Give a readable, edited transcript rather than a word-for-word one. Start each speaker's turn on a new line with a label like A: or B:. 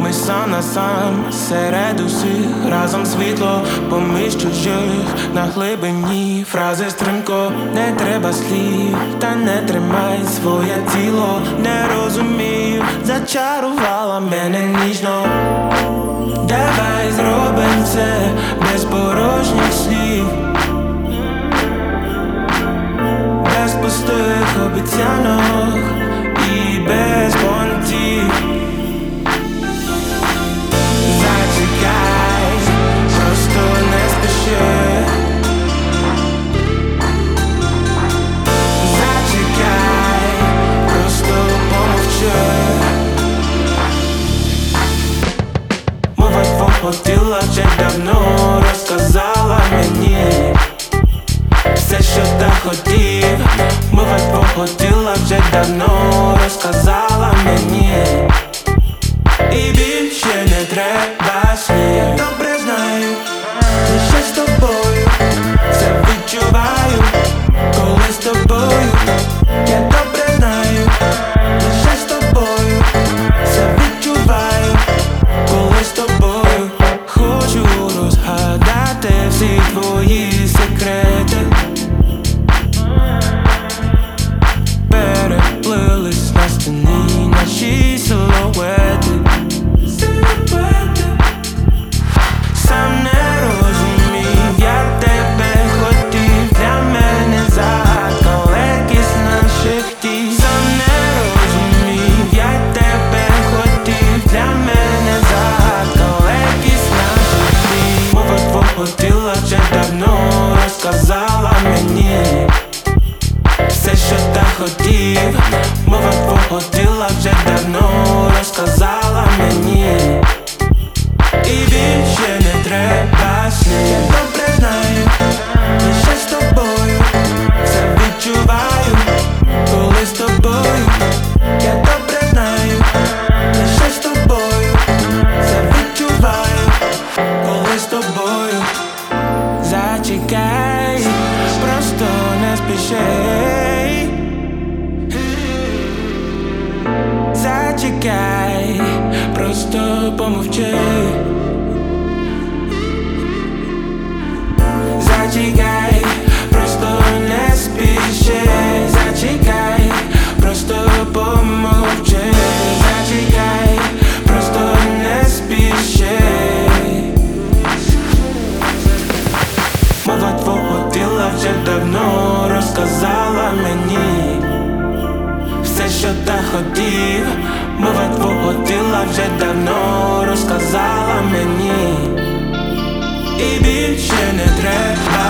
A: ми сам на сам серед усіх, разом світло поміж чужих на глибині. Фрази стрімко, не треба слів, та не тримай своє тіло. Не розумів, зачарувала мене ніжно. Давай зробим це без порожніх слів, без пустих обіцянок і без понтів. Зачекай, просто не спіши. Зачекай, просто помовчи. Мова твого тіла вже давно розказала мені все, що та хотів. Мова твого тіла вже давно розказала мені, і більше не треба слів. Я добре знаю, лише з тобою все відчуваю, коли з тобою. Я добре знаю, лише з тобою все відчуваю, коли з тобою. Хочу розгадати всі твої секрети. Переплились на стіні наші силуети. Сам не розумів, я тебе хотів. Для мене загадка легкість наших дій. Сам не розумів, я тебе хотів. Для мене загадка легкість наших дій. Мова твого тіла вже давно розказала мені все, що та хотів. Мова твого тіла вже давно розказала мені, і більше не треба слів. Я добре знаю, лише з тобою все відчуваю, коли з тобою. Я добре знаю, лише з тобою все відчуваю, коли з тобою. Зачекай, просто не спіши. Зачекай, просто помовчи. Зачекай, просто не спіши. Зачекай, просто помовчи. Зачекай, просто не спіши. Мова твого тіла вже давно розказала мені все, що та хотів. Мова твого тіла вже давно розказала мені, і більше не треба